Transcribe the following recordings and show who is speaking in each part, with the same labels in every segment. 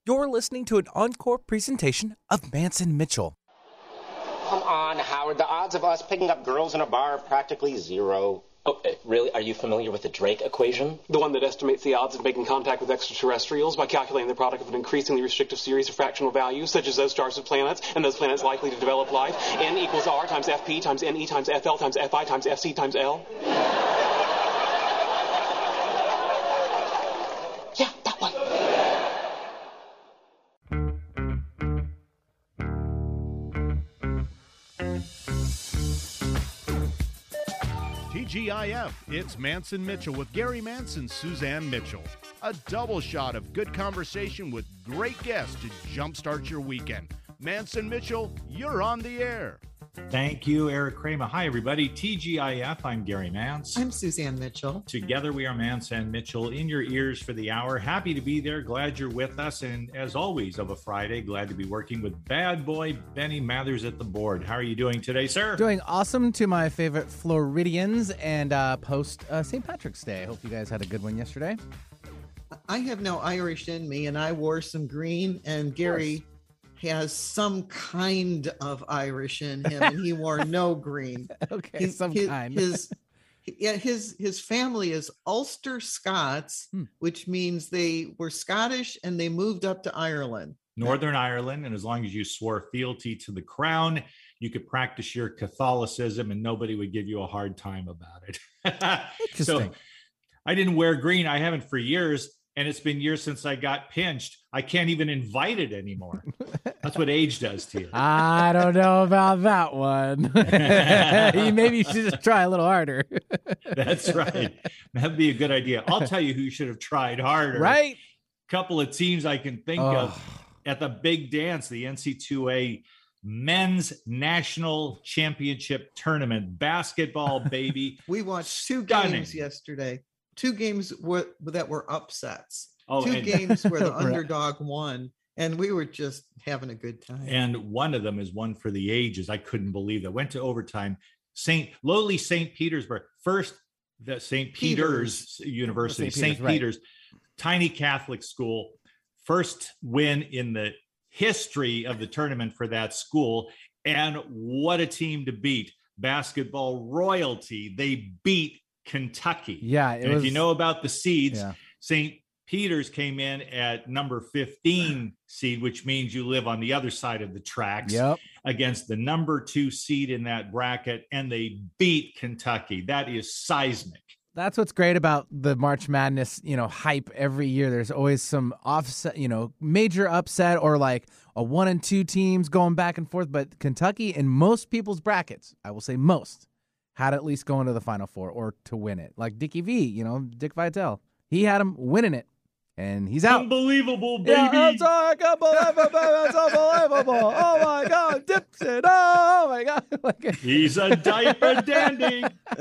Speaker 1: You're listening to an encore presentation of Manson Mitchell.
Speaker 2: Come on, Howard. The odds of us picking up girls in a bar are practically zero.
Speaker 3: Oh, really? Are you familiar with the Drake equation?
Speaker 4: The one that estimates the odds of making contact with extraterrestrials by calculating the product of an increasingly restrictive series of fractional values, such as those stars of planets and those planets likely to develop life. N equals R times FP times NE times FL times FI times FC times L.
Speaker 2: Yeah, that one.
Speaker 5: TGIF, it's Manson Mitchell with Gary Manson, Suzanne Mitchell. A double shot of good conversation with great guests to jumpstart your weekend. Manson Mitchell, you're on the air.
Speaker 6: Thank you, Eric Kramer. Hi, everybody. TGIF, I'm Gary Mance.
Speaker 7: I'm Suzanne Mitchell.
Speaker 6: Together, we are Manson Mitchell in your ears for the hour. Happy to be there. Glad you're with us. And as always, of a Friday, glad to be working with bad boy Benny Mathers at the board. How are you doing today, sir?
Speaker 1: Doing awesome to my favorite Floridians and post St. Patrick's Day. I hope you guys had a good one yesterday.
Speaker 7: I have no Irish in me, and I wore some green, and Gary has some kind of Irish in him, and he wore no green.
Speaker 1: Okay, kind.
Speaker 7: His family is Ulster Scots, which means they were Scottish and they moved up to Ireland.
Speaker 6: Northern Ireland, and as long as you swore fealty to the crown, you could practice your Catholicism and nobody would give you a hard time about it.
Speaker 1: Interesting.
Speaker 6: So I didn't wear green. I haven't for years. And it's been years since I got pinched. I can't even invite it anymore. That's what age does to you.
Speaker 1: I don't know about that one. Maybe you should just try a little harder.
Speaker 6: That's right. That'd be a good idea. I'll tell you who should have tried harder.
Speaker 1: Right?
Speaker 6: Couple of teams I can think of at the big dance, the NC2A Men's National Championship Tournament. Basketball, baby.
Speaker 7: We watched two games yesterday. Two games that were upsets. Two games where the underdog won, and we were just having a good time.
Speaker 6: And one of them is one for the ages. I couldn't believe that. Went to overtime. Lowly St. Petersburg. First, the St. Peter's University. St. Peter's, tiny Catholic school. First win in the history of the tournament for that school. And what a team to beat. Basketball royalty. They beat Kentucky.
Speaker 1: Yeah.
Speaker 6: If you know about the seeds, St. Peter's came in at number 15 seed, which means you live on the other side of the tracks against the number 2 seed in that bracket, and they beat Kentucky. That is seismic.
Speaker 1: That's what's great about the March Madness, hype every year. There's always some offset, major upset or like a 1 and 2 teams going back and forth. But Kentucky in most people's brackets, I will say most, had at least going to the Final Four or to win it. Like Dickie V, Dick Vitale. He had him winning it, and he's out.
Speaker 6: Unbelievable, baby.
Speaker 1: Yeah, it's unbelievable. It's unbelievable. Oh, my God. Dips it. Oh, my God.
Speaker 6: He's a diaper dandy.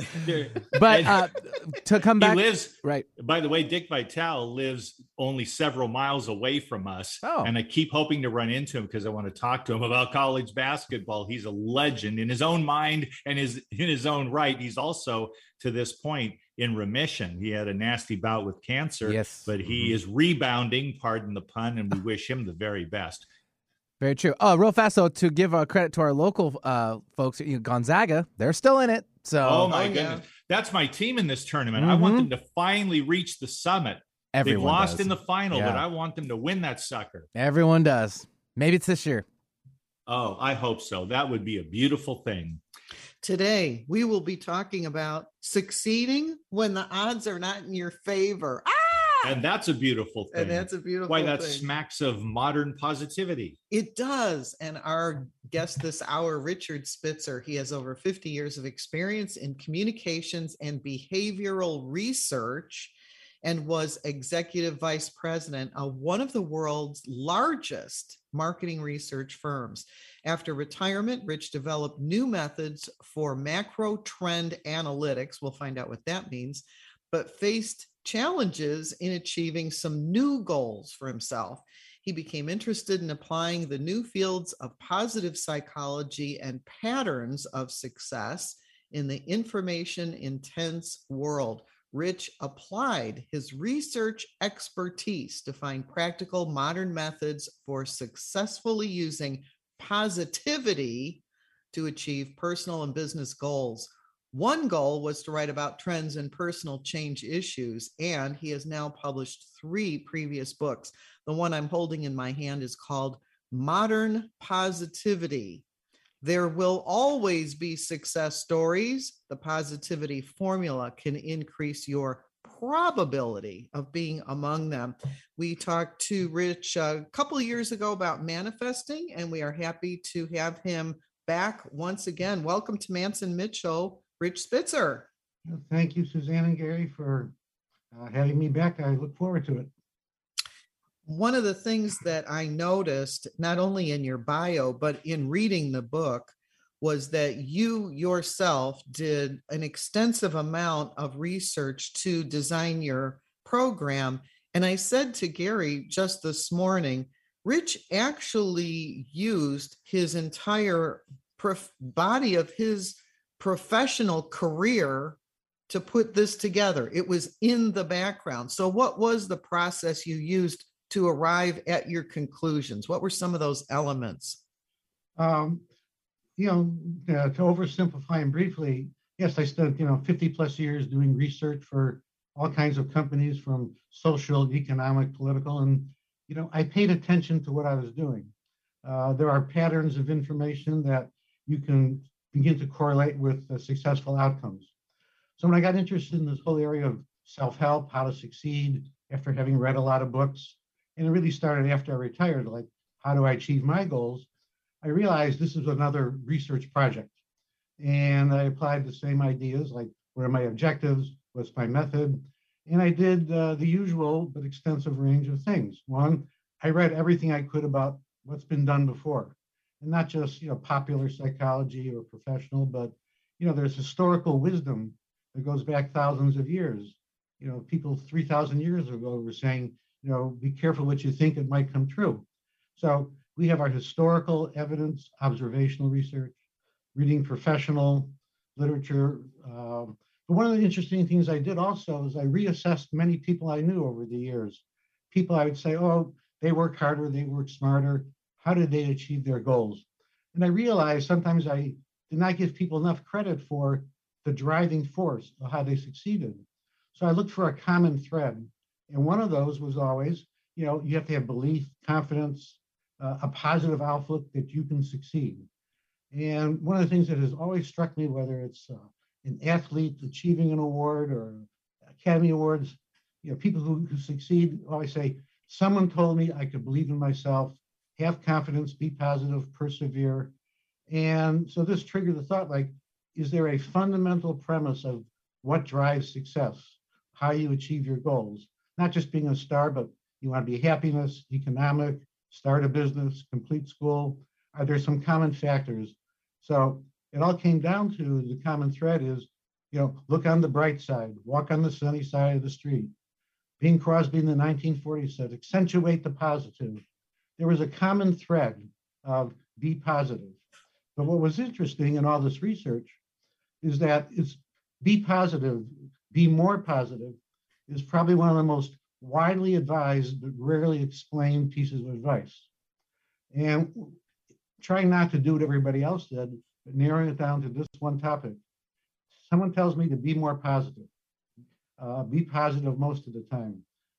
Speaker 1: But to come back.
Speaker 6: He lives,
Speaker 1: right.
Speaker 6: By the way, Dick Vitale lives only several miles away from us.
Speaker 1: Oh.
Speaker 6: And I keep hoping to run into him because I want to talk to him about college basketball. He's a legend in his own mind and in his own right. He's also, to this point, in remission. He had a nasty bout with cancer, but he is rebounding, pardon the pun, and we wish him the very best.
Speaker 1: Very true. Oh, real fast, though, to give credit to our local folks, Gonzaga, they're still in it. So,
Speaker 6: oh, my goodness. That's my team in this tournament. I want them to finally reach the summit. They've lost in the final, but I want them to win that sucker.
Speaker 1: Everyone does. Maybe it's this year.
Speaker 6: Oh, I hope so. That would be a beautiful thing.
Speaker 7: Today, we will be talking about succeeding when the odds are not in your favor.
Speaker 6: And that's a beautiful thing. Why that
Speaker 7: thing.
Speaker 6: Smacks of modern positivity.
Speaker 7: It does. And our guest this hour, Richard Spitzer, he has over 50 years of experience in communications and behavioral research and was executive vice president of one of the world's largest marketing research firms. After retirement, Rich developed new methods for macro trend analytics. We'll find out what that means, but faced challenges in achieving some new goals for himself. He became interested in applying the new fields of positive psychology and patterns of success in the information intense world. Rich applied his research expertise to find practical modern methods for successfully using positivity to achieve personal and business goals. One goal was to write about trends in personal change issues, and he has now published 3 previous books. The one I'm holding in my hand is called Modern Positivity. There will always be success stories. The positivity formula can increase your probability of being among them. We talked to Rich a couple of years ago about manifesting, and we are happy to have him back once again. Welcome to Manson Mitchell, Rich Spitzer.
Speaker 8: Thank you, Suzanne and Gary, for having me back. I look forward to it.
Speaker 7: One of the things that I noticed, not only in your bio, but in reading the book, was that you yourself did an extensive amount of research to design your program. And I said to Gary just this morning, Rich actually used his entire body of his professional career to put this together. It was in the background. So what was the process you used to arrive at your conclusions? What were some of those elements?
Speaker 8: To oversimplify them briefly, yes, I spent 50 plus years doing research for all kinds of companies, from social, economic, political, and I paid attention to what I was doing. There are patterns of information that you can begin to correlate with successful outcomes. So when I got interested in this whole area of self-help, how to succeed, after having read a lot of books, and it really started after I retired, like, how do I achieve my goals? I realized this is another research project. And I applied the same ideas, like, what are my objectives? What's my method? And I did the usual but extensive range of things. One, I read everything I could about what's been done before. And not just, popular psychology or professional, but, there's historical wisdom that goes back thousands of years. People 3,000 years ago were saying, be careful what you think, it might come true. So we have our historical evidence, observational research, reading professional literature. But one of the interesting things I did also is I reassessed many people I knew over the years. People I would say, oh, they work harder, they work smarter. How did they achieve their goals? And I realized sometimes I did not give people enough credit for the driving force of how they succeeded. So I looked for a common thread. And one of those was always, you have to have belief, confidence, a positive outlook that you can succeed. And one of the things that has always struck me, whether it's an athlete achieving an award or Academy Awards, people who succeed always say, someone told me I could believe in myself, have confidence, be positive, persevere. And so this triggered the thought, like, is there a fundamental premise of what drives success, how you achieve your goals? Not just being a star, but you want to be happiness, economic, start a business, complete school. Are there some common factors? So it all came down to the common thread is, look on the bright side, walk on the sunny side of the street. Bing Crosby in the 1940s said, accentuate the positive. There was a common thread of be positive. But what was interesting in all this research is that it's be positive, be more positive is probably one of the most widely advised but rarely explained pieces of advice. And trying not to do what everybody else did, but narrowing it down to this one topic. Someone tells me to be more positive. Be positive most of the time.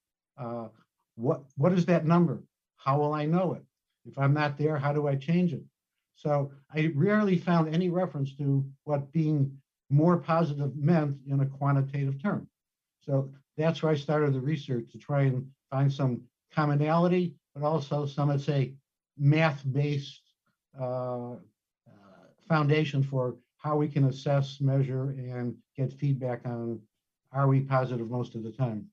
Speaker 8: What is that number? How will I know it? If I'm not there, how do I change it? So I rarely found any reference to what being more positive meant in a quantitative term. So that's where I started the research, to try and find some commonality, but also some, let's say, math-based foundation for how we can assess, measure, and get feedback on, are we positive most of the time?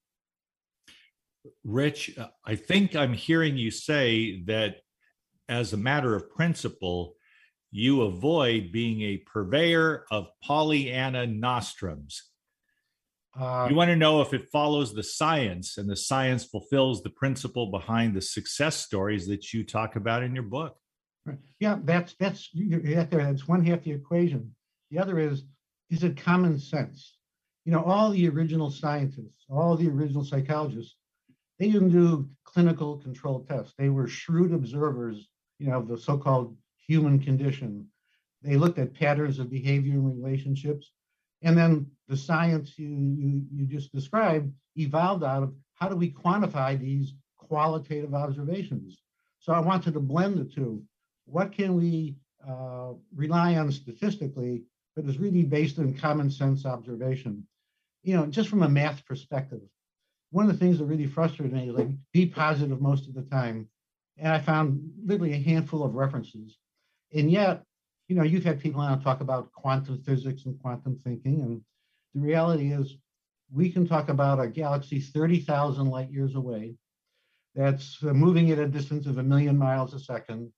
Speaker 6: Rich, I think I'm hearing you say that as a matter of principle, you avoid being a purveyor of Pollyanna nostrums. You want to know if it follows the science, and the science fulfills the principle behind the success stories that you talk about in your book.
Speaker 8: Yeah, that's one half the equation. The other is it common sense? All the original scientists, all the original psychologists, they didn't do clinical control tests. They were shrewd observers, of the so-called human condition. They looked at patterns of behavior and relationships. And then the science you just described evolved out of how do we quantify these qualitative observations? So I wanted to blend the two. What can we rely on statistically, but is really based on common sense observation? Just from a math perspective, one of the things that really frustrated me, like, be positive most of the time. And I found literally a handful of references. And yet, you've had people on talk about quantum physics and quantum thinking. And the reality is we can talk about a galaxy 30,000 light years away that's moving at a distance of 1 million miles a second,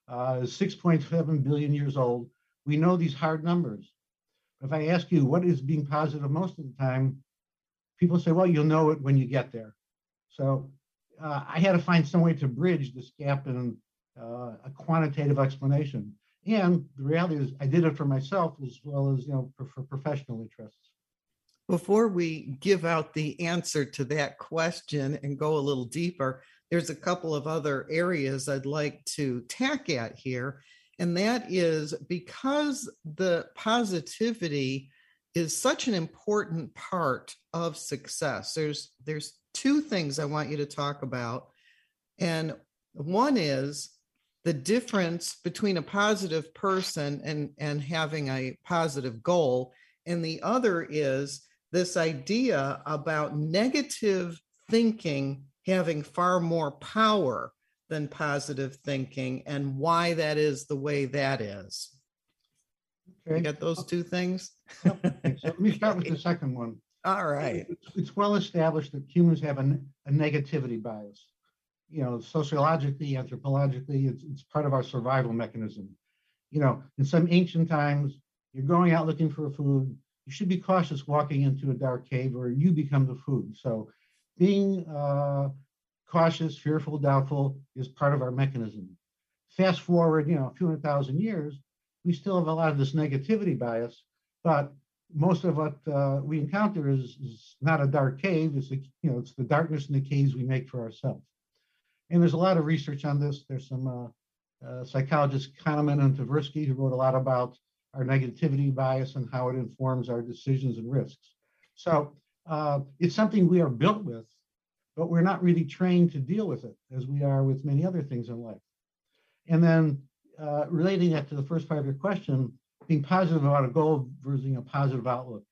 Speaker 8: 6.7 billion years old. We know these hard numbers. If I ask you what is being positive most of the time, people say, well, you'll know it when you get there. So I had to find some way to bridge this gap in a quantitative explanation. And the reality is I did it for myself as well as, for professional interests.
Speaker 7: Before we give out the answer to that question and go a little deeper, there's a couple of other areas I'd like to tack at here. And that is because the positivity is such an important part of success. There's two things I want you to talk about. And one is the difference between a positive person and having a positive goal. And the other is this idea about negative thinking having far more power than positive thinking and why that is the way that is. Okay. You got those two things?
Speaker 8: So let me start with the second one.
Speaker 7: All right.
Speaker 8: It's well established that humans have a negativity bias. Sociologically, anthropologically, it's part of our survival mechanism. In some ancient times, you're going out looking for food. You should be cautious walking into a dark cave or you become the food. So being cautious, fearful, doubtful is part of our mechanism. Fast forward, a few 100,000 years, we still have a lot of this negativity bias, but most of what we encounter is not a dark cave. It's it's the darkness in the caves we make for ourselves. And there's a lot of research on this. There's some psychologists, Kahneman and Tversky, who wrote a lot about our negativity bias and how it informs our decisions and risks. So it's something we are built with, but we're not really trained to deal with it as we are with many other things in life. And then relating that to the first part of your question, being positive about a goal versus a positive outlook.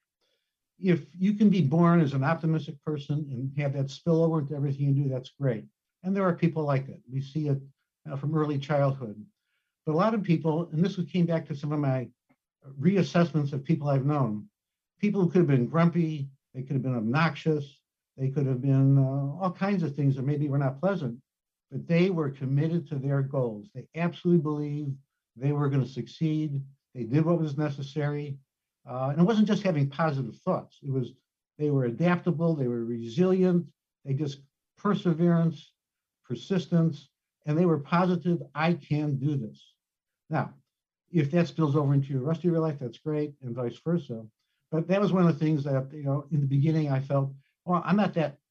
Speaker 8: If you can be born as an optimistic person and have that spill over into everything you do, that's great. And there are people like that. We see it from early childhood. But a lot of people, and this came back to some of my reassessments of people I've known, people who could have been grumpy, they could have been obnoxious, they could have been all kinds of things that maybe were not pleasant, but they were committed to their goals. They absolutely believed they were going to succeed. They did what was necessary. And it wasn't just having positive thoughts. It was, they were adaptable, they were resilient, they just perseverance, persistence, and they were positive, I can do this. Now, if that spills over into the rest of your life, that's great, and vice versa. But that was one of the things that, in the beginning I felt, well, I'm not that,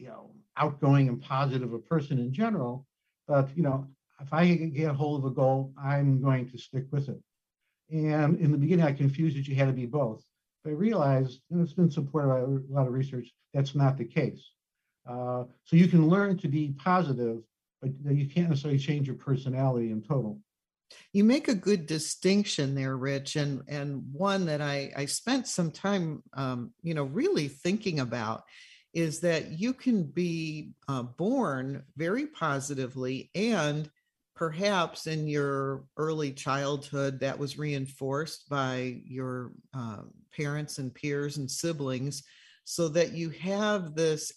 Speaker 8: outgoing and positive a person in general, but, if I get a hold of a goal, I'm going to stick with it. And in the beginning, I confused that you had to be both. But I realized, and it's been supported by a lot of research, that's not the case. So you can learn to be positive, but you can't necessarily change your personality in total.
Speaker 7: You make a good distinction there, Rich, and one that I spent some time, really thinking about is that you can be born very positively, and perhaps in your early childhood that was reinforced by your parents and peers and siblings, so that you have this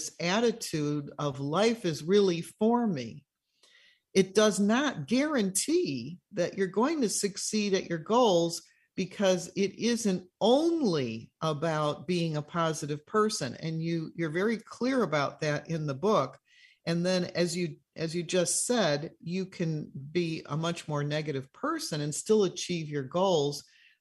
Speaker 7: attitude of life is really for me. It does not guarantee that you're going to succeed at your goals, because it isn't only about being a positive person. And you're very clear about that in the book. And then as you just said, you can be a much more negative person and still achieve your goals.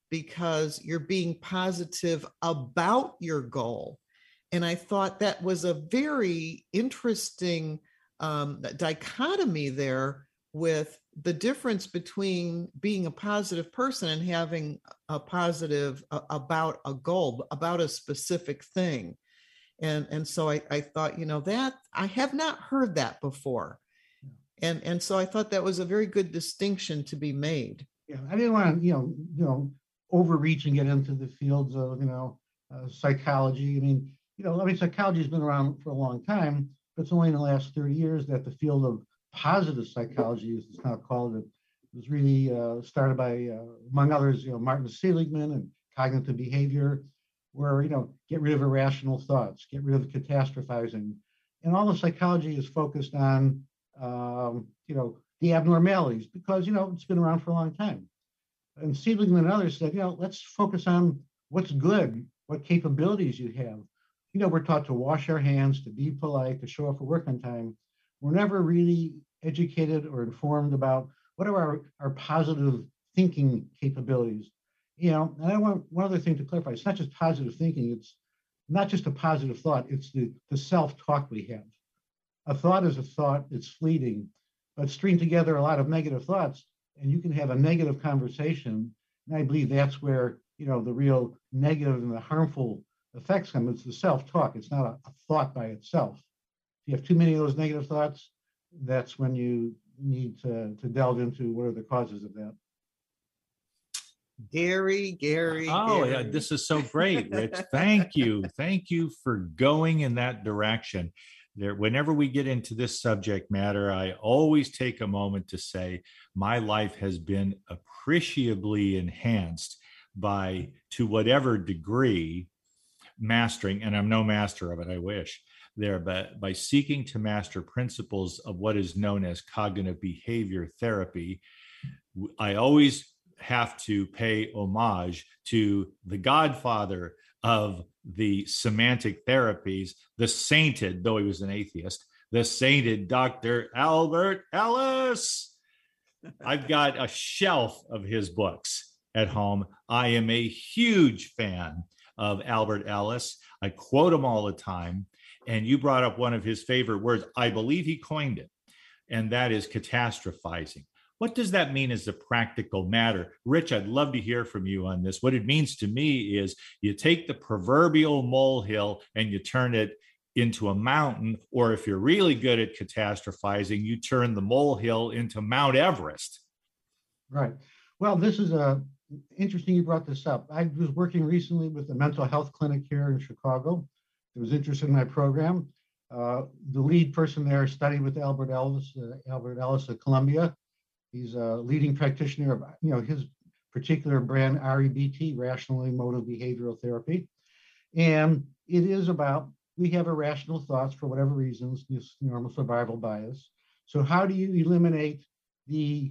Speaker 7: because you're being positive about your goal. And I thought that was a very interesting dichotomy there, with the difference between being a positive person and having a positive about a goal, about a specific thing. And so I thought, that I have not heard that before. And so I thought that was a very good distinction to be made.
Speaker 8: Yeah, I didn't want to, overreach and get into the fields of, psychology. Psychology has been around for a long time, but it's only in the last 30 years that the field of positive psychology, as it's now called, it was really started by, among others, Martin Seligman and cognitive behavior, where, get rid of irrational thoughts, get rid of catastrophizing. And all the psychology is focused on, the abnormalities, because, it's been around for a long time. And Seligman and others said, let's focus on what's good, what capabilities you have. We're taught to wash our hands, to be polite, to show up for work on time. We're never really educated or informed about what are our positive thinking capabilities. And I want one other thing to clarify. It's not just positive thinking. It's not just a positive thought. It's the self-talk we have. A thought is a thought. It's fleeting. But string together a lot of negative thoughts, and you can have a negative conversation. And I believe that's where, the real negative and the harmful effects come. It's the self-talk. It's not a thought by itself. If you have too many of those negative thoughts, that's when you need to delve into what are the causes of that.
Speaker 7: Gary.
Speaker 6: Oh, yeah, this is so great, Rich. Thank you. Thank you for going in that direction. Whenever we get into this subject matter, I always take a moment to say my life has been appreciably enhanced by, to whatever degree, mastering, and I'm no master of it, I wish, but by seeking to master principles of what is known as cognitive behavior therapy. I always have to pay homage to the godfather of the semantic therapies, the sainted, though he was an atheist, the sainted Dr. Albert Ellis. I've got a shelf of his books at home. I am a huge fan of Albert Ellis. I quote him all the time. And you brought up one of his favorite words. I believe he coined it, and that is catastrophizing. What does that mean as a practical matter? Rich, I'd love to hear from you on this. What it means to me is you take the proverbial molehill and you turn it into a mountain, or if you're really good at catastrophizing, you turn the molehill into Mount Everest.
Speaker 8: Right. Well, this is interesting you brought this up. I was working recently with a mental health clinic here in Chicago. It was interested in my program. The lead person there studied with Albert Ellis at Columbia. He's a leading practitioner of, his particular brand, REBT, Rational Emotive Behavioral Therapy. And it is about, we have irrational thoughts for whatever reasons, this normal survival bias. So how do you eliminate the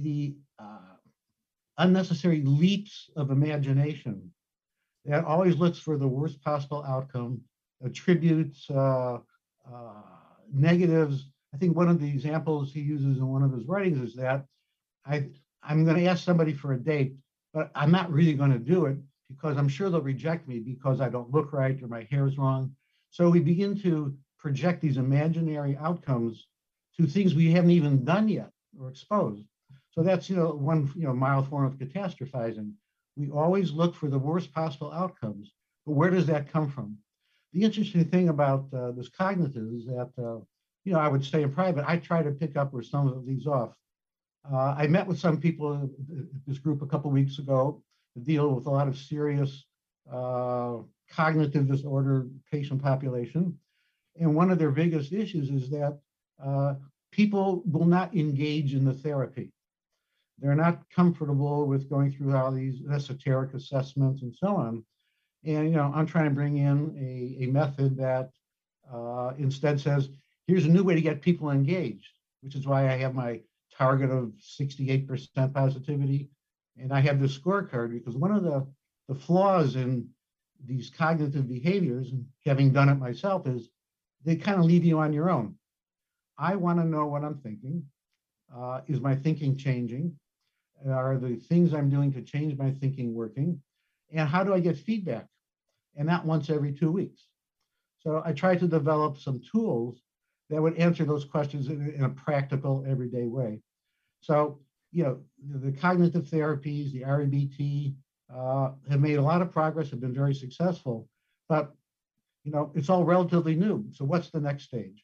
Speaker 8: unnecessary leaps of imagination that always looks for the worst possible outcome, attributes negatives? I think one of the examples he uses in one of his writings is that I'm going to ask somebody for a date, but I'm not really going to do it because I'm sure they'll reject me because I don't look right or my hair is wrong. So we begin to project these imaginary outcomes to things we haven't even done yet or exposed. So that's, one, mild form of catastrophizing. We always look for the worst possible outcomes, but where does that come from? The interesting thing about this cognitive is that, I would say in private, I try to pick up where some of these off. I met with some people in this group a couple of weeks ago to deal with a lot of serious cognitive disorder patient population. And one of their biggest issues is that people will not engage in the therapy. They're not comfortable with going through all these esoteric assessments and so on. And, I'm trying to bring in a method that instead says, here's a new way to get people engaged, which is why I have my target of 68% positivity. And I have this scorecard because one of the flaws in these cognitive behaviors, and having done it myself, is they kind of leave you on your own. I want to know what I'm thinking. Is my thinking changing? Are the things I'm doing to change my thinking working? And how do I get feedback? And not once every 2 weeks. So I tried to develop some tools that would answer those questions in a practical, everyday way. So, the cognitive therapies, the REBT, have made a lot of progress, have been very successful, but, it's all relatively new. So what's the next stage?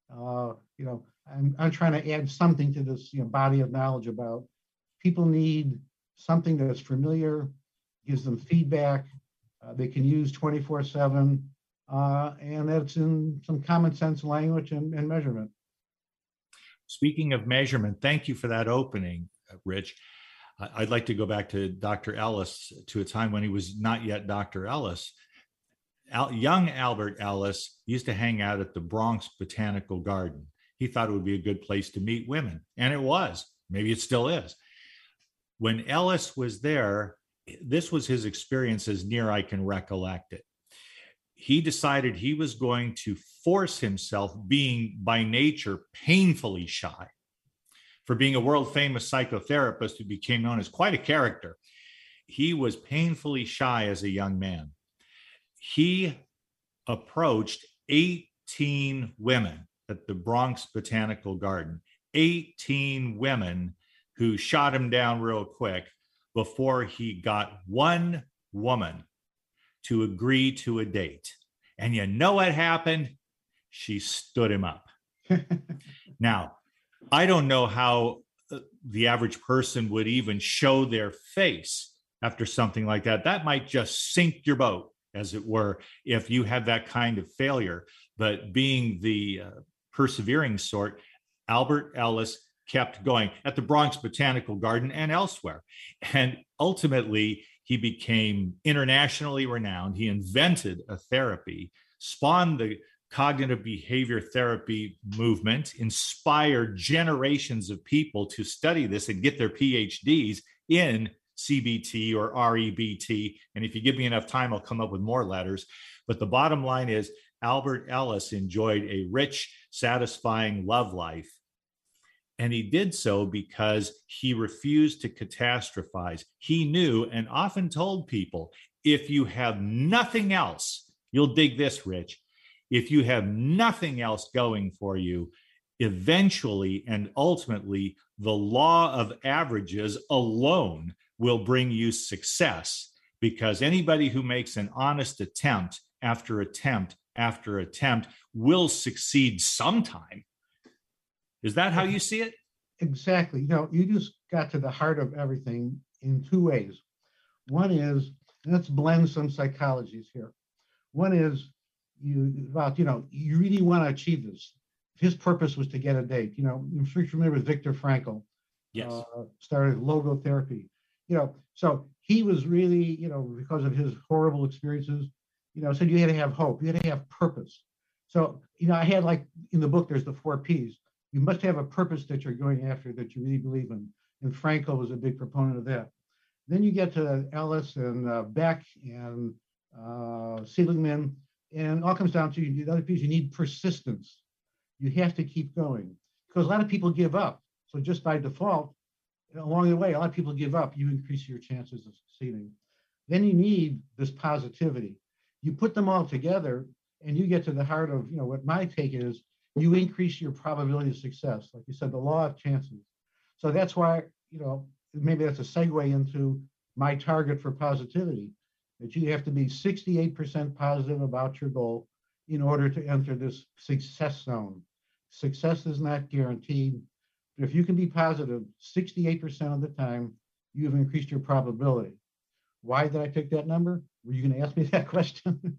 Speaker 8: I'm trying to add something to this, body of knowledge about people need something that's familiar, gives them feedback, they can use 24/7, and that's in some common sense language and measurement.
Speaker 6: Speaking of measurement, thank you for that opening, Rich. I'd like to go back to Dr. Ellis, to a time when he was not yet Dr. Ellis. Young Albert Ellis used to hang out at the Bronx Botanical Garden. He thought it would be a good place to meet women, and it was. Maybe it still is. When Ellis was there, this was his experience as near I can recollect it. He decided he was going to force himself, being by nature painfully shy. For being a world famous psychotherapist who became known as quite a character, he was painfully shy as a young man. He approached 18 women at the Bronx Botanical Garden, 18 women who shot him down real quick before he got one woman to agree to a date. And you know what happened? She stood him up. Now, I don't know how the average person would even show their face after something like that. That might just sink your boat, as it were, if you had that kind of failure. But being the persevering sort, Albert Ellis kept going at the Bronx Botanical Garden and elsewhere. And ultimately, he became internationally renowned. He invented a therapy, spawned the cognitive behavior therapy movement, inspired generations of people to study this and get their PhDs in CBT or REBT. And if you give me enough time, I'll come up with more letters. But the bottom line is Albert Ellis enjoyed a rich, satisfying love life. And he did so because he refused to catastrophize. He knew and often told people, if you have nothing else, you'll dig this, Rich. If you have nothing else going for you, eventually and ultimately, the law of averages alone will bring you success, because anybody who makes an honest attempt after attempt after attempt will succeed sometime. Is that how you see it?
Speaker 8: Exactly. You just got to the heart of everything in two ways. One is, and let's blend some psychologies here. One is you really want to achieve this. His purpose was to get a date. I'm sure you're familiar with Viktor Frankl.
Speaker 6: Yes.
Speaker 8: Started logotherapy. So he was really, because of his horrible experiences, said you had to have hope. You had to have purpose. So, I had, like in the book, there's the 4 Ps. You must have a purpose that you're going after, that you really believe in. And Frankl was a big proponent of that. Then you get to Ellis and Beck and Seligman, and it all comes down to the other piece. You need persistence. You have to keep going, because a lot of people give up. So just by default, along the way, a lot of people give up. You increase your chances of succeeding. Then you need this positivity. You put them all together, and you get to the heart of what my take is. You increase your probability of success. Like you said, the law of chances. So that's why, maybe that's a segue into my target for positivity, that you have to be 68% positive about your goal in order to enter this success zone. Success is not guaranteed, but if you can be positive 68% of the time, you have increased your probability. Why did I pick that number? Were you going to ask me that question?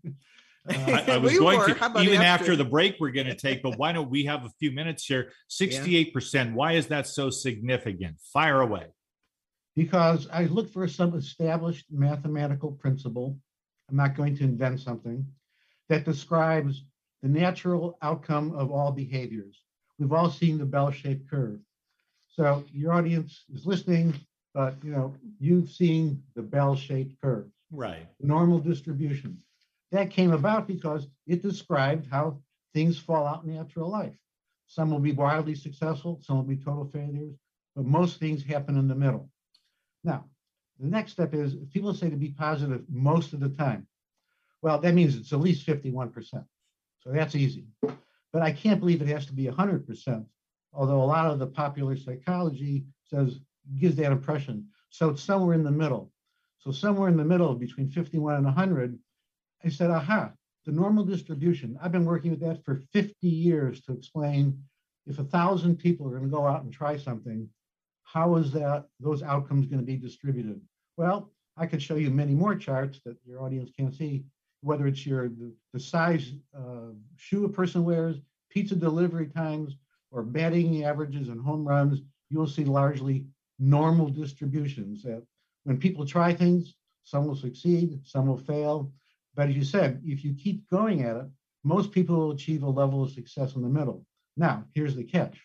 Speaker 6: I was going to, even after the break we're going to take, but why don't we have a few minutes here? 68%. Why is that so significant? Fire away.
Speaker 8: Because I look for some established mathematical principle. I'm not going to invent something that describes the natural outcome of all behaviors. We've all seen the bell-shaped curve. So your audience is listening, but you've seen the bell-shaped curve.
Speaker 6: Right.
Speaker 8: Normal distribution. That came about because it described how things fall out in natural life. Some will be wildly successful, some will be total failures, but most things happen in the middle. Now, the next step is people say to be positive most of the time. Well, that means it's at least 51%. So that's easy. But I can't believe it has to be 100%, although a lot of the popular psychology gives that impression. So it's somewhere in the middle. So somewhere in the middle between 51 and 100, I said, aha, the normal distribution. I've been working with that for 50 years to explain if 1,000 people are going to go out and try something, how is those outcomes going to be distributed? Well, I could show you many more charts that your audience can't see, whether it's the size shoe a person wears, pizza delivery times, or batting averages and home runs. You'll see largely normal distributions that when people try things, some will succeed, some will fail. But as you said, if you keep going at it, most people will achieve a level of success in the middle. Now, here's the catch.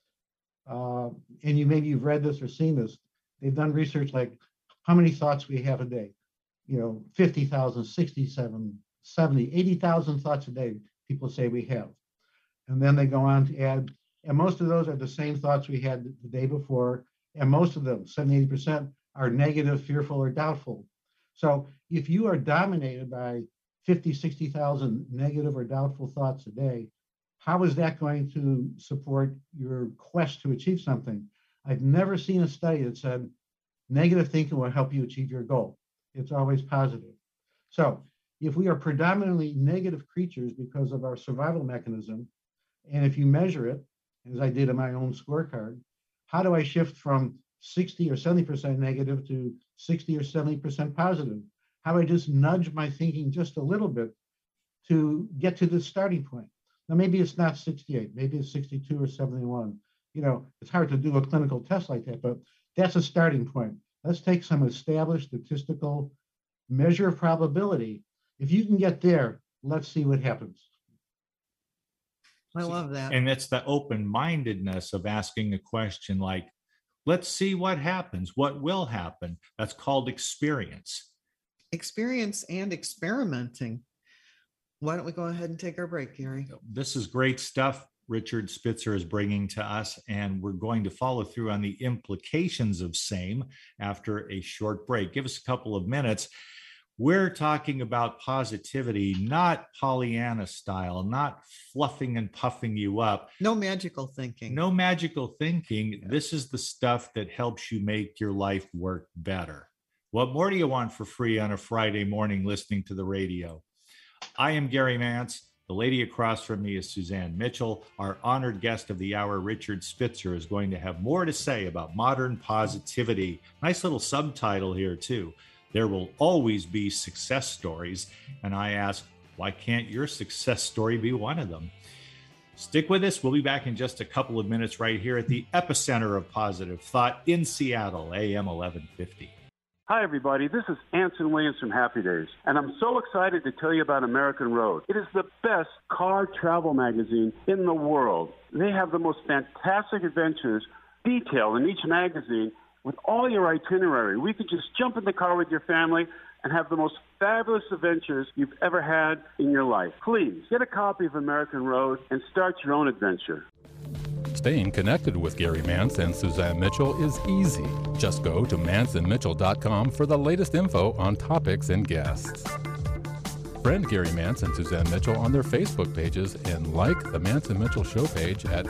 Speaker 8: And you've read this or seen this. They've done research like how many thoughts we have a day. 50,000, 67, 70, 80,000 thoughts a day, people say we have. And then they go on to add, and most of those are the same thoughts we had the day before. And most of them, 70, 80%, are negative, fearful, or doubtful. So if you are dominated by 50, 60,000 negative or doubtful thoughts a day, how is that going to support your quest to achieve something? I've never seen a study that said negative thinking will help you achieve your goal. It's always positive. So if we are predominantly negative creatures because of our survival mechanism, and if you measure it, as I did in my own scorecard, how do I shift from 60 or 70% negative to 60 or 70% positive? How do I just nudge my thinking just a little bit to get to the starting point? Now, maybe it's not 68, maybe it's 62 or 71. It's hard to do a clinical test like that, but that's a starting point. Let's take some established statistical measure of probability. If you can get there, let's see what happens.
Speaker 7: I love that.
Speaker 6: And it's the open-mindedness of asking a question like, let's see what happens, what will happen. That's called experience.
Speaker 7: Experience and experimenting. Why don't we go ahead and take our break, Gary?
Speaker 6: This is great stuff Richard Spitzer is bringing to us, and we're going to follow through on the implications of same after a short break. Give us a couple of minutes. We're talking about positivity, not Pollyanna style, not fluffing and puffing you up.
Speaker 7: No magical thinking.
Speaker 6: No magical thinking. This is the stuff that helps you make your life work better. What more do you want for free on a Friday morning listening to the radio? I am Gary Mance. The lady across from me is Suzanne Mitchell. Our honored guest of the hour, Richard Spitzer, is going to have more to say about modern positivity. Nice little subtitle here, too. There will always be success stories. And I ask, why can't your success story be one of them? Stick with us. We'll be back in just a couple of minutes right here at the epicenter of positive thought in Seattle, AM 1150.
Speaker 9: Hi, everybody. This is Anson Williams from Happy Days, and I'm so excited to tell you about American Road. It is the best car travel magazine in the world. They have the most fantastic adventures detailed in each magazine with all your itinerary. We could just jump in the car with your family and have the most fabulous adventures you've ever had in your life. Please get a copy of American Road and start your own adventure.
Speaker 10: Staying connected with Gary Mance and Suzanne Mitchell is easy. Just go to manceandmitchell.com for the latest info on topics and guests. Friend Gary Mance and Suzanne Mitchell on their Facebook pages and like the Mance and Mitchell show page at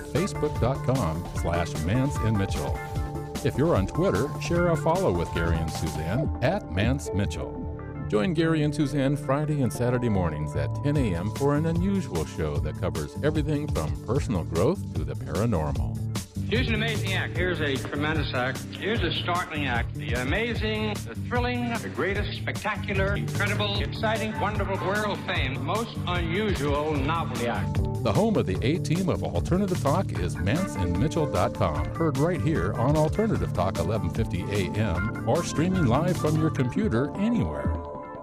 Speaker 10: facebook.com/manceandmitchell. If you're on Twitter, share a follow with Gary and Suzanne at Mance Mitchell. Join Gary and Suzanne Friday and Saturday mornings at 10 a.m. for an unusual show that covers everything from personal growth to the paranormal.
Speaker 11: Here's an amazing act. Here's a tremendous act. Here's a startling act. The amazing, the thrilling, the greatest, spectacular, incredible, exciting, wonderful, world-famed, most unusual novelty act.
Speaker 10: The home of the A-Team of Alternative Talk is manceandmitchell.com. Heard right here on Alternative Talk 1150 AM or streaming live from your computer anywhere.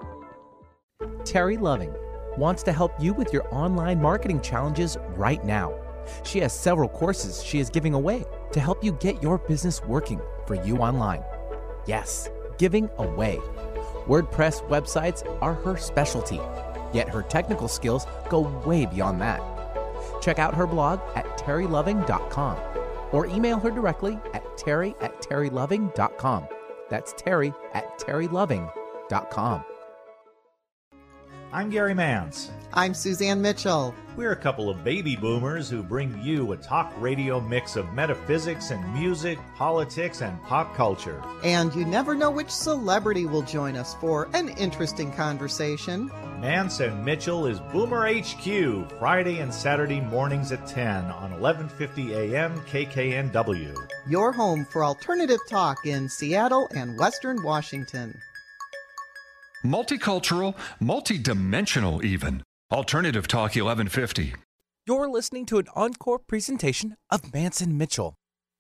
Speaker 12: Terry Loving wants to help you with your online marketing challenges right now. She has several courses she is giving away to help you get your business working for you online. Yes, giving away. WordPress websites are her specialty, yet her technical skills go way beyond that. Check out her blog at terryloving.com or email her directly at terry@terryloving.com. That's Terry at terryloving.com.
Speaker 6: I'm Gary Mance.
Speaker 7: I'm Suzanne Mitchell.
Speaker 6: We're a couple of baby boomers who bring you a talk radio mix of metaphysics and music, politics, and pop culture.
Speaker 7: And you never know which celebrity will join us for an interesting conversation.
Speaker 6: Mance and Mitchell is Boomer HQ, Friday and Saturday mornings at 10 on 1150 AM KKNW.
Speaker 7: Your home for alternative talk in Seattle and Western Washington.
Speaker 13: Multicultural, multidimensional even. Alternative Talk 1150.
Speaker 12: You're listening to an encore presentation of Mance and Mitchell.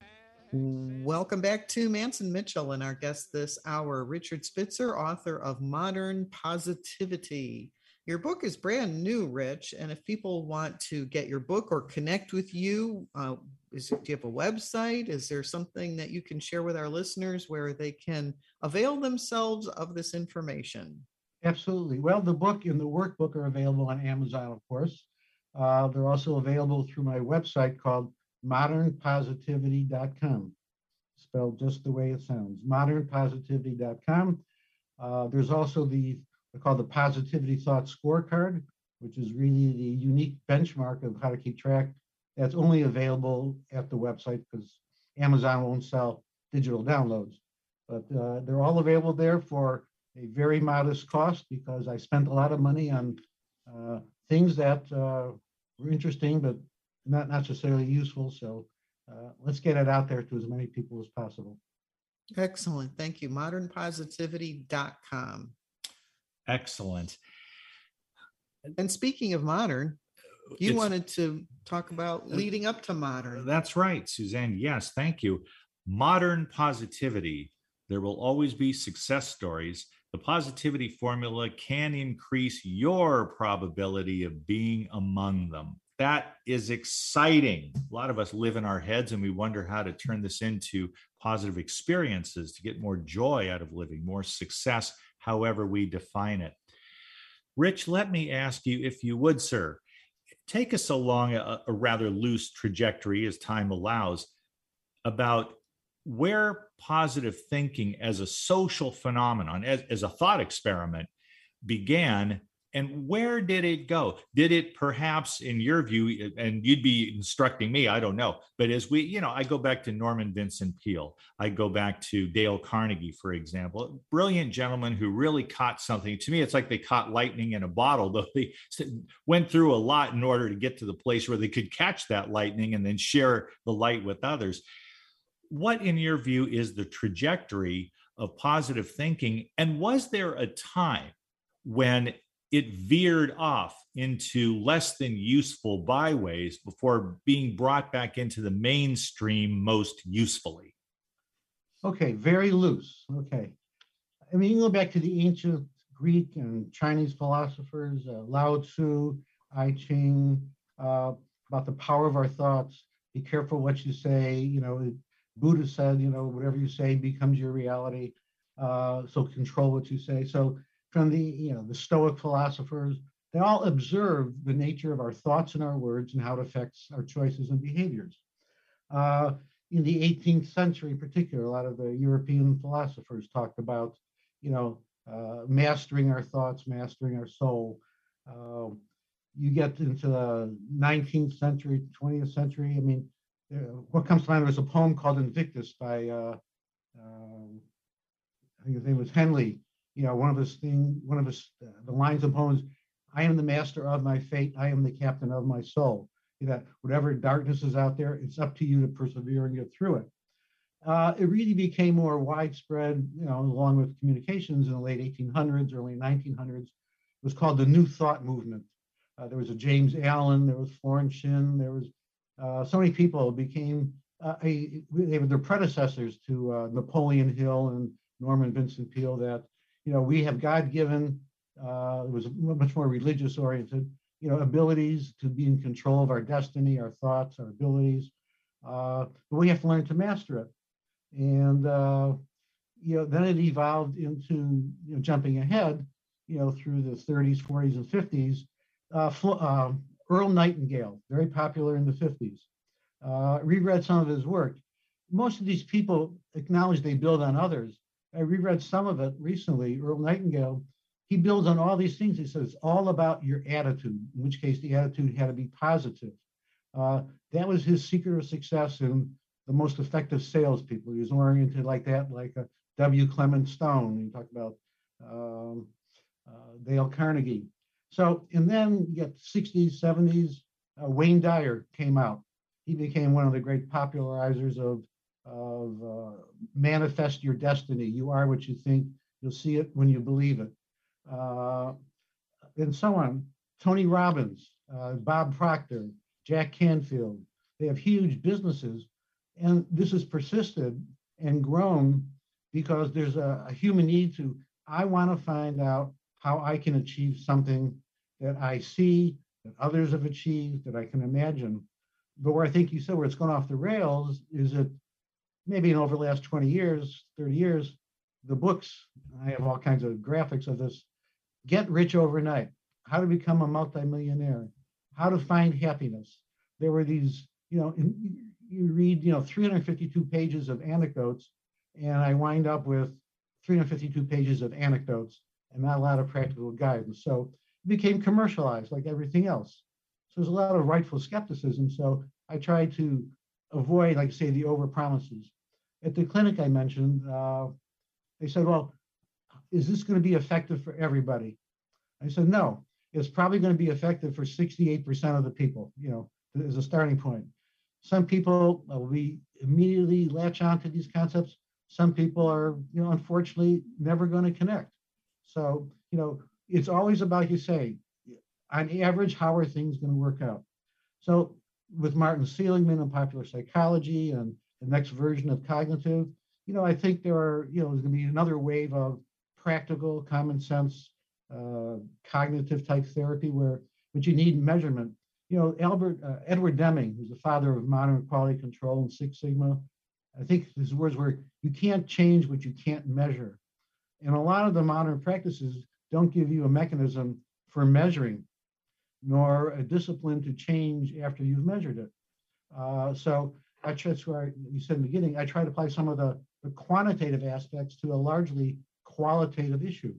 Speaker 7: Welcome back to Mance and Mitchell, and our guest this hour, Richard Spitzer, author of Modern Positivity. Your book is brand new, Rich, and if people want to get your book or connect with you, do you have a website? Is there something that you can share with our listeners where they can avail themselves of this information?
Speaker 8: Absolutely. Well, the book and the workbook are available on Amazon, of course. They're also available through my website called modernpositivity.com, spelled just the way it sounds, modernpositivity.com. There's also called the Positivity Thought Scorecard, which is really the unique benchmark of how to keep track. That's only available at the website because Amazon won't sell digital downloads. But they're all available there for a very modest cost because I spent a lot of money on things that were interesting but not necessarily useful. So let's get it out there to as many people as possible.
Speaker 7: Excellent. Thank you. modernpositivity.com.
Speaker 6: Excellent.
Speaker 7: And speaking of modern, you wanted to talk about leading up to modern.
Speaker 6: That's right, Suzanne. Yes, thank you. Modern positivity. There will always be success stories. The positivity formula can increase your probability of being among them. That is exciting. A lot of us live in our heads and we wonder how to turn this into positive experiences to get more joy out of living, more success, however we define it. Rich, let me ask you, if you would, sir, take us along a rather loose trajectory as time allows about where positive thinking as a social phenomenon, as a thought experiment began, and where did it go? Did it perhaps, in your view, and you'd be instructing me, I don't know, but as I go back to Norman Vincent Peale, I go back to Dale Carnegie, for example, brilliant gentlemen who really caught something. To me, it's like they caught lightning in a bottle, though they went through a lot in order to get to the place where they could catch that lightning and then share the light with others. What, in your view, is the trajectory of positive thinking? And was there a time when it veered off into less than useful byways before being brought back into the mainstream most usefully?
Speaker 8: Okay, very loose. Okay. I mean, you can go back to the ancient Greek and Chinese philosophers, Lao Tzu, I Ching, about the power of our thoughts. Be careful what you say. Buddha said, whatever you say becomes your reality. So control what you say. So from the Stoic philosophers, they all observe the nature of our thoughts and our words and how it affects our choices and behaviors. In the 18th century in particular, a lot of the European philosophers talked about, mastering our thoughts, mastering our soul. You get into the 19th century, 20th century. I mean, what comes to mind was a poem called Invictus by, I think his name was Henley. One of the lines of poems, I am the master of my fate, I am the captain of my soul. That whatever darkness is out there, it's up to you to persevere and get through it. It really became more widespread, along with communications in the late 1800s, early 1900s. It was called the New Thought movement. There was a James Allen, there was Florence Shinn, there was so many people became, they were their predecessors to Napoleon Hill and Norman Vincent Peale, that, we have God-given, it was much more religious oriented, abilities to be in control of our destiny, our thoughts, our abilities, but we have to learn to master it. And, then it evolved into, jumping ahead, through the 30s, 40s, and 50s. Earl Nightingale, very popular in the 50s. Reread some of his work. Most of these people acknowledge they build on others, I reread some of it recently. Earl Nightingale, he builds on all these things. He says it's all about your attitude, in which case the attitude had to be positive. That was his secret of success in the most effective salespeople. He was oriented like that, like a W. Clement Stone. You talk about Dale Carnegie. So, and then you get 60s, 70s, Wayne Dyer came out. He became one of the great popularizers of manifest your destiny. You are what you think. You'll see it when you believe it. And so on. Tony Robbins, Bob Proctor, Jack Canfield, they have huge businesses. And this has persisted and grown because there's a human need to, I want to find out how I can achieve something that I see, that others have achieved, that I can imagine. But where I think you said where it's gone off the rails is that maybe over the last 20 years, 30 years, the books, I have all kinds of graphics of this, Get Rich Overnight, how to become a multimillionaire, how to find happiness. There were these, you read, 352 pages of anecdotes, and I wind up with 352 pages of anecdotes and not a lot of practical guidance. So it became commercialized like everything else. So there's a lot of rightful skepticism. So I try to avoid, like say, the over promises. At the clinic I mentioned, they said, well, is this going to be effective for everybody? I said, no, it's probably going to be effective for 68% of the people, as a starting point. Some people will immediately latch on to these concepts. Some people are, unfortunately never going to connect. So, it's always about, you say, on average, how are things going to work out? So with Martin Seligman and popular psychology and the next version of cognitive, I think there's going to be another wave of practical, common sense, cognitive type therapy but you need measurement. Edward Deming, who's the father of modern quality control and Six Sigma, I think his words were, you can't change what you can't measure. And a lot of the modern practices don't give you a mechanism for measuring, nor a discipline to change after you've measured it. So that's where you said in the beginning, I try to apply some of the quantitative aspects to a largely qualitative issue,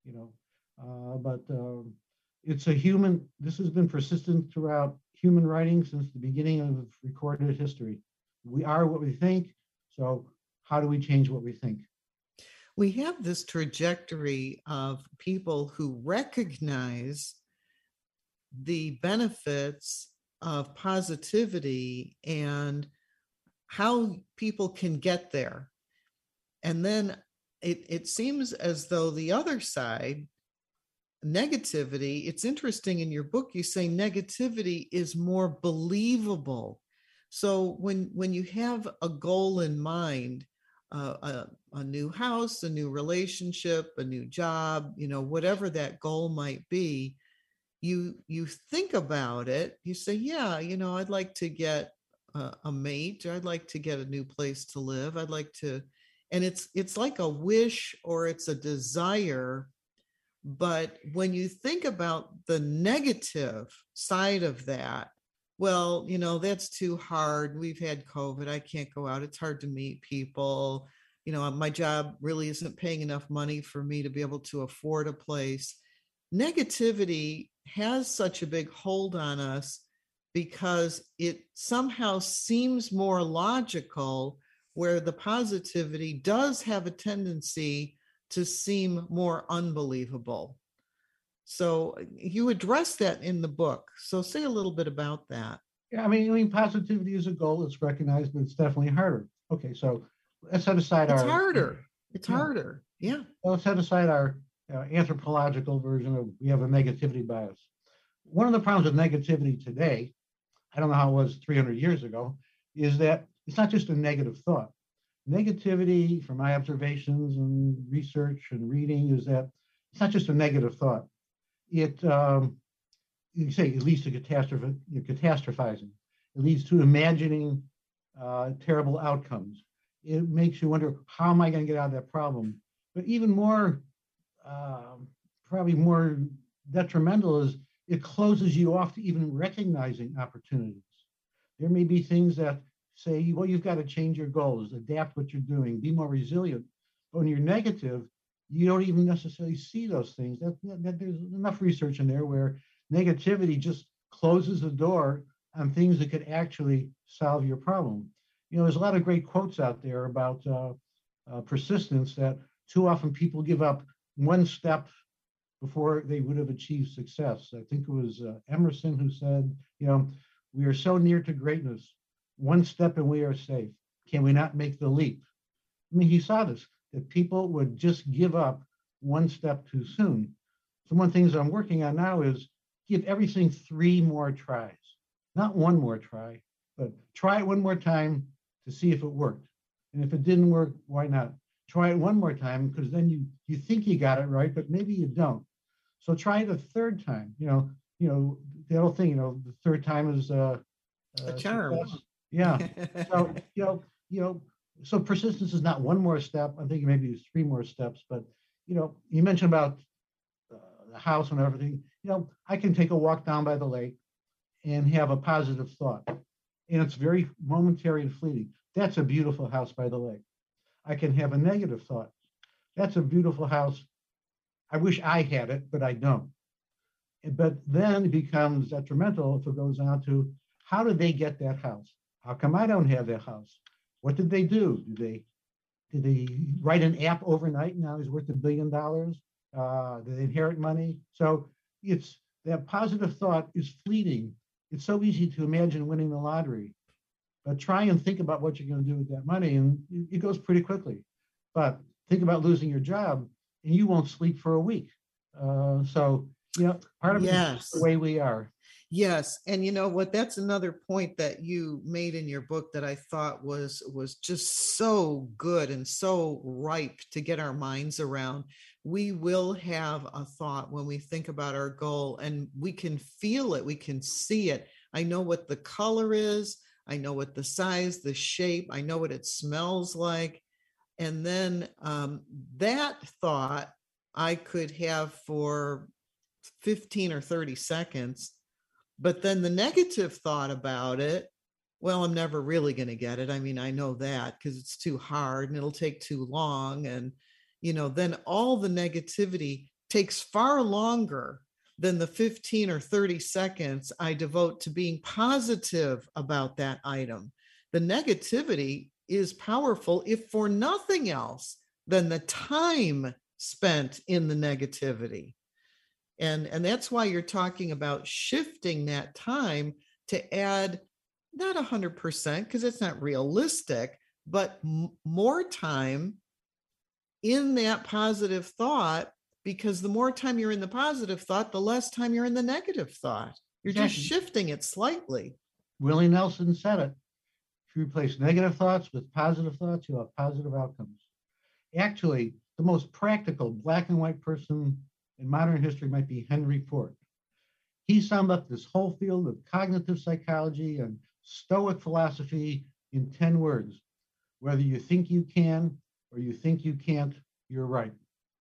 Speaker 8: but it's this has been persistent throughout human writing since the beginning of recorded history. We are what we think. So how do we change what we think?
Speaker 7: We have this trajectory of people who recognize the benefits of positivity and how people can get there. And then it seems as though the other side, negativity, it's interesting in your book, you say negativity is more believable. So when you have a goal in mind, a new house, a new relationship, a new job, whatever that goal might be, you think about it, you say, yeah, I'd like to get a mate, or I'd like to get a new place to live. I'd like to, and it's like a wish or it's a desire. But when you think about the negative side of that, well, that's too hard. We've had COVID. I can't go out. It's hard to meet people. My job really isn't paying enough money for me to be able to afford a place. Negativity has such a big hold on us because it somehow seems more logical, where the positivity does have a tendency to seem more unbelievable. So you address that in the book. So say a little bit about that.
Speaker 8: Yeah, I mean, positivity is a goal. It's recognized, but it's definitely harder. Okay, so let's set aside
Speaker 7: It's harder. Yeah.
Speaker 8: Let's set aside our anthropological version of we have a negativity bias. One of the problems with negativity today, I don't know how it was 300 years ago, is that it's not just a negative thought. Negativity, from my observations and research and reading, is that it's not just a negative thought. It, you say, it leads to catastrophizing. It leads to imagining terrible outcomes. It makes you wonder, how am I going to get out of that problem? But even more, probably more detrimental, is it closes you off to even recognizing opportunities. There may be things that say, well, you've got to change your goals, adapt what you're doing, be more resilient. But when you're negative, you don't even necessarily see those things. That there's enough research in there where negativity just closes the door on things that could actually solve your problem. There's a lot of great quotes out there about persistence, that too often people give up one step before they would have achieved success. I think it was Emerson who said, we are so near to greatness, one step and we are safe. Can we not make the leap? I mean, he saw this, that people would just give up one step too soon. So one of the things I'm working on now is give everything 3 more tries, not one more try, but try it one more time to see if it worked. And if it didn't work, why not? Try it one more time, because then you think you got it right, but maybe you don't. So try it a third time. The old thing, the third time is a
Speaker 7: charm.
Speaker 8: Success. Yeah. So, so persistence is not one more step. I'm thinking maybe it's 3 more steps. But, you mentioned about the house and everything. I can take a walk down by the lake and have a positive thought. And it's very momentary and fleeting. That's a beautiful house by the lake. I can have a negative thought. That's a beautiful house. I wish I had it, but I don't. But then it becomes detrimental if it goes on to, how did they get that house? How come I don't have that house? What did they do? Did they write an app overnight? Now he's worth $1 billion. Did they inherit money? So it's that positive thought is fleeting. It's so easy to imagine winning the lottery, but try and think about what you're going to do with that money, and it goes pretty quickly. But think about losing your job, and you won't sleep for a week. So part of it is the way we are.
Speaker 7: Yes. And you know what, that's another point that you made in your book that I thought was just so good and so ripe to get our minds around. We will have a thought when we think about our goal, and we can feel it, we can see it. I know what the color is, I know what the size, the shape, I know what it smells like. And then that thought I could have for 15 or 30 seconds. But then the negative thought about it, well, I'm never really going to get it. I mean, I know that because it's too hard and it'll take too long. And, then all the negativity takes far longer than the 15 or 30 seconds I devote to being positive about that item. The negativity is powerful, if for nothing else than the time spent in the negativity. And that's why you're talking about shifting that time to add not 100%, because it's not realistic, but more time in that positive thought, because the more time you're in the positive thought, the less time you're in the negative thought. You're just shifting it slightly.
Speaker 8: Willie Nelson said it. If you replace negative thoughts with positive thoughts, you'll have positive outcomes. Actually, the most practical black and white person in modern history might be Henry Ford. He summed up this whole field of cognitive psychology and Stoic philosophy in 10 words. Whether you think you can or you think you can't, you're right.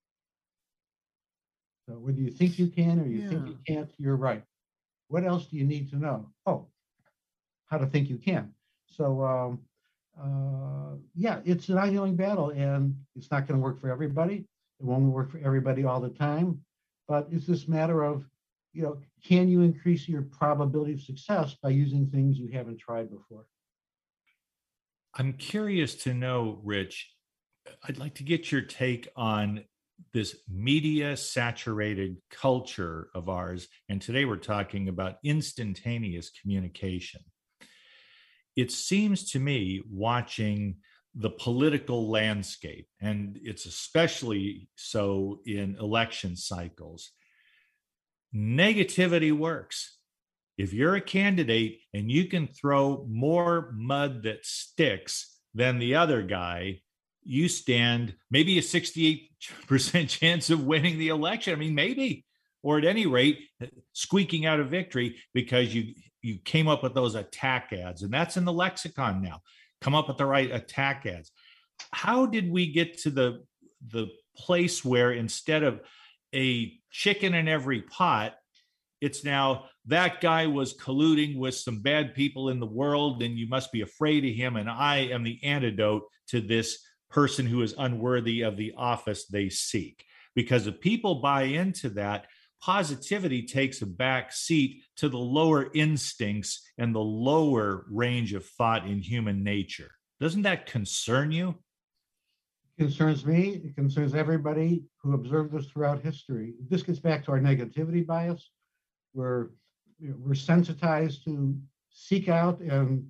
Speaker 8: So whether you think you can or you think you can't, you're right. What else do you need to know? Oh, how to think you can. So it's an ongoing battle, and it's not going to work for everybody. It won't work for everybody all the time. But it's this matter of, can you increase your probability of success by using things you haven't tried before?
Speaker 6: I'm curious to know, Rich, I'd like to get your take on this media saturated culture of ours. And today we're talking about instantaneous communication. It seems to me, watching the political landscape, and it's especially so in election cycles, negativity works. If you're a candidate and you can throw more mud that sticks than the other guy, you stand maybe a 68% chance of winning the election. I mean, maybe, or at any rate, squeaking out a victory because you came up with those attack ads. And that's in the lexicon now. Come up with the right attack ads. How did we get to the place where instead of a chicken in every pot, it's now that guy was colluding with some bad people in the world and you must be afraid of him, and I am the antidote to this person who is unworthy of the office they seek. Because if people buy into that, positivity takes a back seat to the lower instincts and the lower range of thought in human nature. Doesn't that concern you?
Speaker 8: It concerns me. It concerns everybody who observed this throughout history. This gets back to our negativity bias. We're sensitized to seek out and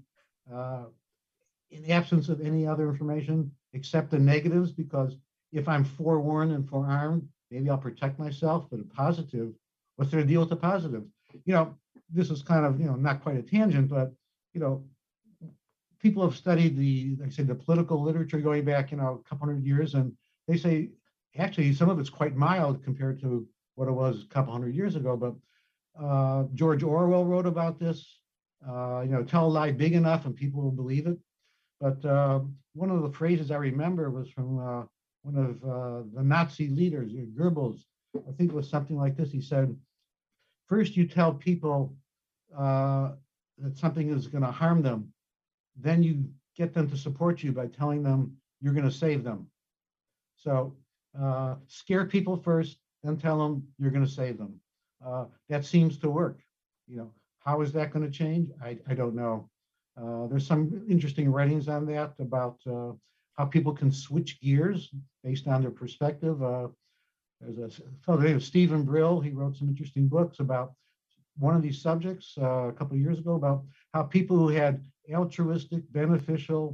Speaker 8: in the absence of any other information, accept the negatives, because if I'm forewarned and forearmed, maybe I'll protect myself. But a positive, what's there to deal with the positive? This is kind of, not quite a tangent, but, people have studied the political literature going back, a couple hundred years, and they say, actually, some of it's quite mild compared to what it was a couple hundred years ago. But George Orwell wrote about this, tell a lie big enough and people will believe it. But one of the phrases I remember was from one of the Nazi leaders, Goebbels. I think it was something like this. He said, first you tell people that something is going to harm them. Then you get them to support you by telling them you're going to save them. So scare people first, then tell them you're going to save them. That seems to work. How is that going to change? I don't know. There's some interesting writings on that about how people can switch gears based on their perspective. There's a fellow named Stephen Brill. He wrote some interesting books about one of these subjects a couple of years ago, about how people who had altruistic, beneficial,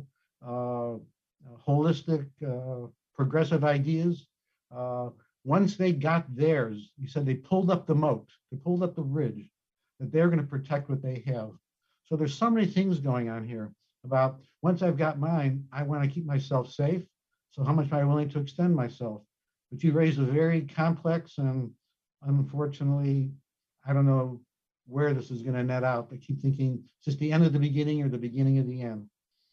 Speaker 8: holistic, progressive ideas, once they got theirs, he said they pulled up the moat, they pulled up the ridge, that they're going to protect what they have. So there's so many things going on here about once I've got mine, I want to keep myself safe. So how much am I willing to extend myself? But you raise a very complex and unfortunately, I don't know where this is going to net out. I keep thinking it's just the end of the beginning or the beginning of the end.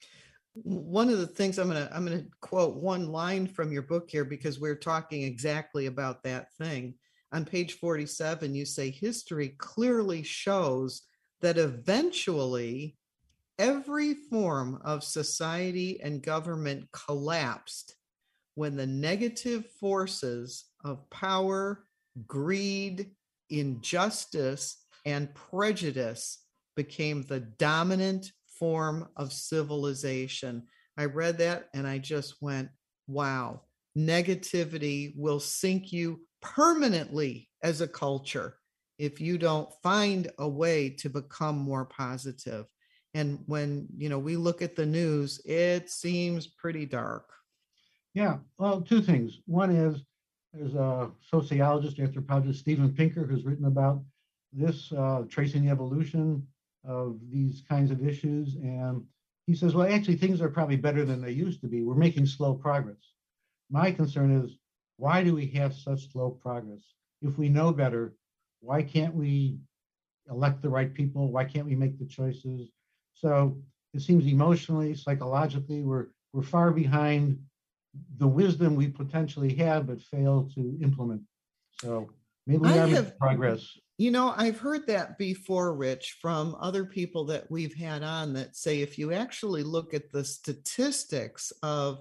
Speaker 7: One of the things I'm gonna quote one line from your book here, because we're talking exactly about that thing. On page 47, you say history clearly shows that eventually every form of society and government collapsed when the negative forces of power, greed, injustice, and prejudice became the dominant form of civilization. I read that and I just went, wow, negativity will sink you permanently as a culture if you don't find a way to become more positive. And when, we look at the news, it seems pretty dark.
Speaker 8: Yeah, well, two things. One is there's a sociologist, anthropologist, Steven Pinker, who's written about this, tracing the evolution of these kinds of issues. And he says, well, actually, things are probably better than they used to be. We're making slow progress. My concern is, why do we have such slow progress? If we know better, why can't we elect the right people? Why can't we make the choices? So it seems emotionally, psychologically, we're far behind the wisdom we potentially have, but fail to implement. So maybe we are making progress.
Speaker 7: I've heard that before, Rich, from other people that we've had on that say, if you actually look at the statistics of,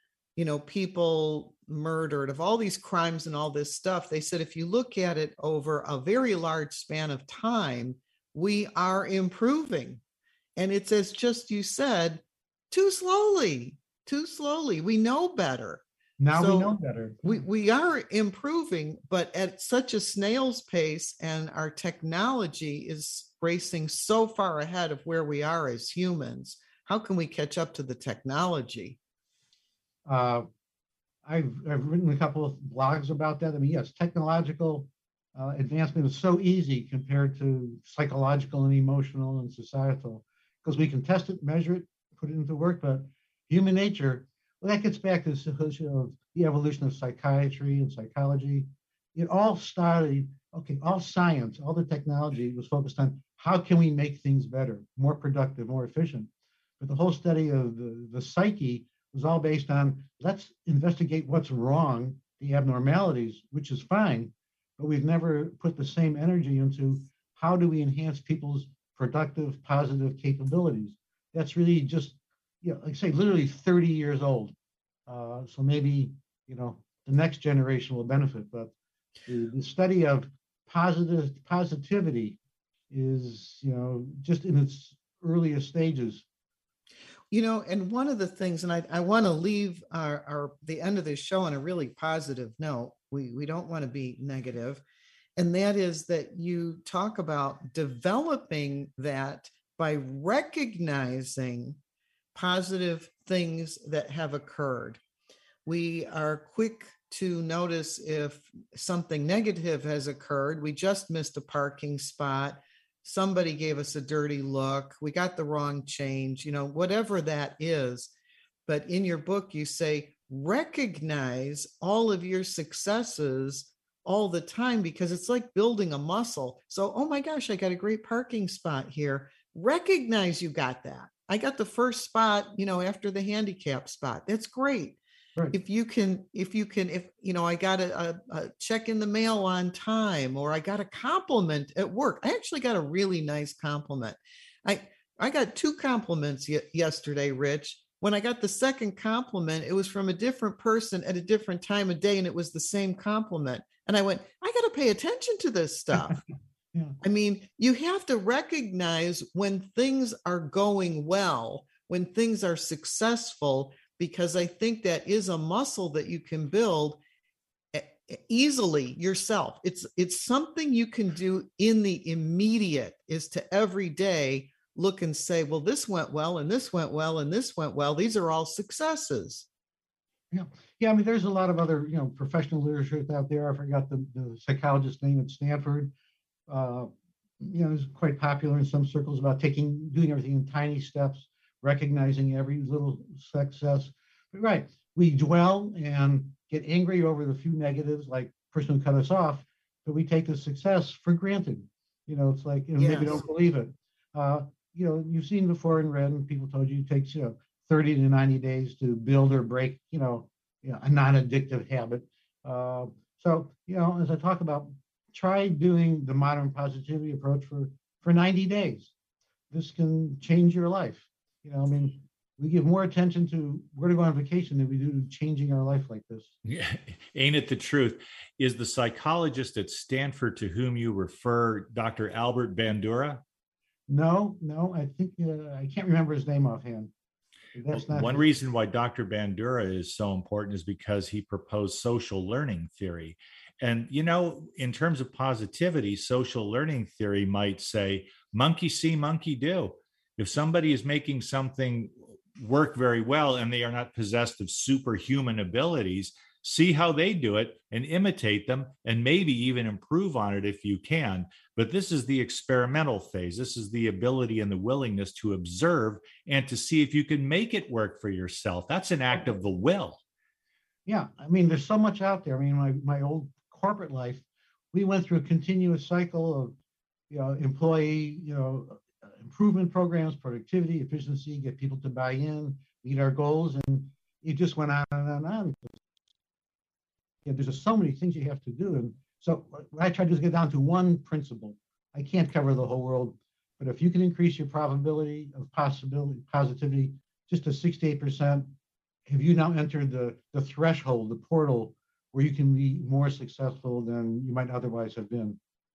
Speaker 7: people murdered, of all these crimes and all this stuff, they said, if you look at it over a very large span of time, we are improving. And it's as just you said, too slowly. We know better.
Speaker 8: Now we know better.
Speaker 7: We are improving, but at such a snail's pace, and our technology is racing so far ahead of where we are as humans. How can we catch up to the technology?
Speaker 8: I've written a couple of blogs about that. I mean, yes, technological advancement is so easy compared to psychological and emotional and societal, because we can test it, measure it, put it into work. But human nature, well, that gets back to the evolution of psychiatry and psychology. It all started, all science, all the technology was focused on how can we make things better, more productive, more efficient. But the whole study of the psyche was all based on, let's investigate what's wrong, the abnormalities, which is fine, but we've never put the same energy into how do we enhance people's productive, positive capabilities. That's really just, like I say, literally 30 years old. So maybe, the next generation will benefit. But the study of positivity is, just in its earliest stages.
Speaker 7: And one of the things, and I want to leave the end of this show on a really positive note. We don't want to be negative. And that is that you talk about developing that by recognizing positive things that have occurred. We are quick to notice if something negative has occurred. We just missed a parking spot. Somebody gave us a dirty look. We got the wrong change, whatever that is. But in your book, you say, recognize all of your successes all the time, because it's like building a muscle. So, oh my gosh, I got a great parking spot here. Recognize you got that. I got the first spot, after the handicap spot. That's great. Right. If I got a check in the mail on time, or I got a compliment at work. I actually got a really nice compliment. I got 2 compliments yesterday, Rich. When I got the second compliment, it was from a different person at a different time of day, and it was the same compliment. And I went, I got to pay attention to this stuff. Yeah. I mean, you have to recognize when things are going well, when things are successful, because I think that is a muscle that you can build easily yourself. It's something you can do in the immediate, is to every day look and say, well, this went well, and this went well, and this went well. These are all successes.
Speaker 8: Yeah. I mean, there's a lot of other, professional literature out there. I forgot the psychologist's name at Stanford. It's quite popular in some circles about doing everything in tiny steps, recognizing every little success. But right, we dwell and get angry over the few negatives, like the person who cut us off, but we take the success for granted. It's like, maybe don't believe it. You've seen before and read, and people told you it takes, 30 to 90 days to build or break, a non-addictive habit. So, as I talk about, try doing the modern positivity approach for 90 days. This can change your life. We give more attention to where to go on vacation than we do to changing our life like this.
Speaker 6: Yeah. Ain't it the truth? Is the psychologist at Stanford to whom you refer Dr. Albert Bandura?
Speaker 8: No, I think I can't remember his name offhand. That's not
Speaker 6: one reason why Dr. Bandura is so important is because he proposed social learning theory. And, in terms of positivity, social learning theory might say, monkey see, monkey do. If somebody is making something work very well and they are not possessed of superhuman abilities, see how they do it and imitate them, and maybe even improve on it if you can. But this is the experimental phase. This is the ability and the willingness to observe and to see if you can make it work for yourself. That's an act of the will.
Speaker 8: Yeah. I mean, there's so much out there. I mean, my old corporate life, we went through a continuous cycle of, employee, improvement programs, productivity, efficiency, get people to buy in, meet our goals. And it just went on and on and on. There's just so many things you have to do. And so what I try to do is get down to one principle. I can't cover the whole world, but if you can increase your probability of positivity just to 68%, have you now entered the threshold, the portal, where you can be more successful than you might otherwise have been?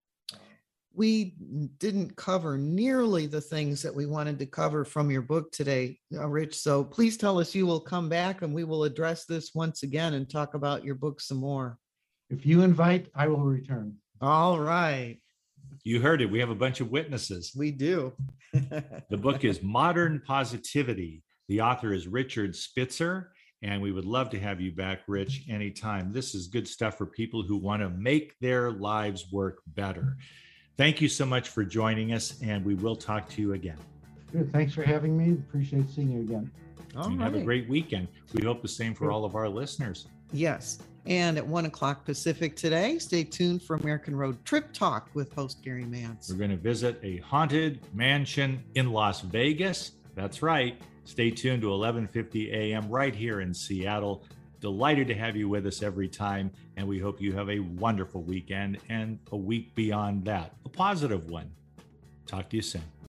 Speaker 7: We didn't cover nearly the things that we wanted to cover from your book today, Rich. So please tell us you will come back and we will address this once again and talk about your book some more.
Speaker 8: If you invite, I will return.
Speaker 7: All right.
Speaker 6: You heard it. We have a bunch of witnesses.
Speaker 7: We do.
Speaker 6: The book is Modern Positivity. The author is Richard Spitzer, and we would love to have you back, Rich, anytime. This is good stuff for people who want to make their lives work better. Thank you so much for joining us, and we will talk to you again.
Speaker 8: Good. Thanks for having me. Appreciate seeing you again.
Speaker 6: Have a great weekend. We hope the same for all of our listeners.
Speaker 7: Yes. And at 1 o'clock Pacific today, stay tuned for American Road Trip Talk with host Gary Mance.
Speaker 6: We're going to visit a haunted mansion in Las Vegas. That's right. Stay tuned to 11:50 a.m. right here in Seattle. Delighted to have you with us every time, and we hope you have a wonderful weekend and a week beyond that, a positive one. Talk to you soon.